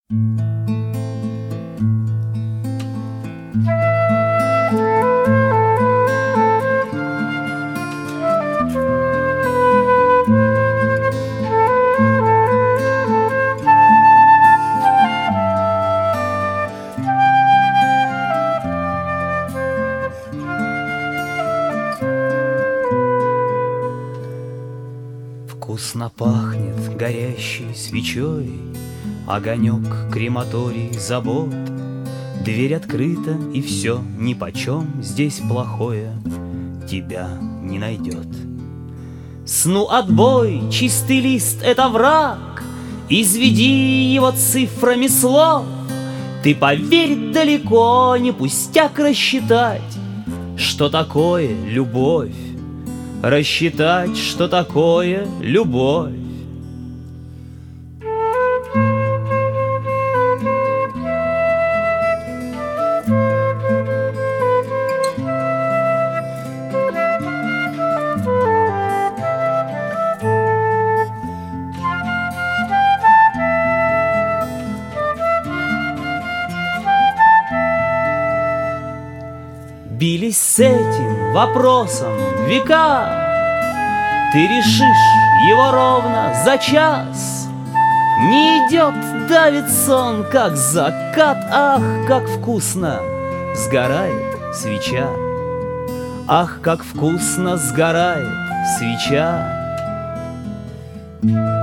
Вкусно пахнет горящей свечой, огонек крематорий забот. Дверь открыта, и все нипочем здесь плохое тебя не найдет. Сну отбой, чистый лист — это враг, изведи его цифрами слов. Ты поверь, далеко не пустяк рассчитать, что такое любовь. Рассчитать, что такое любовь. Бились с этим вопросом века, ты решишь его ровно за час. Не идет, давит сон, как закат. Ах, как вкусно сгорает свеча. Ах, как вкусно сгорает свеча.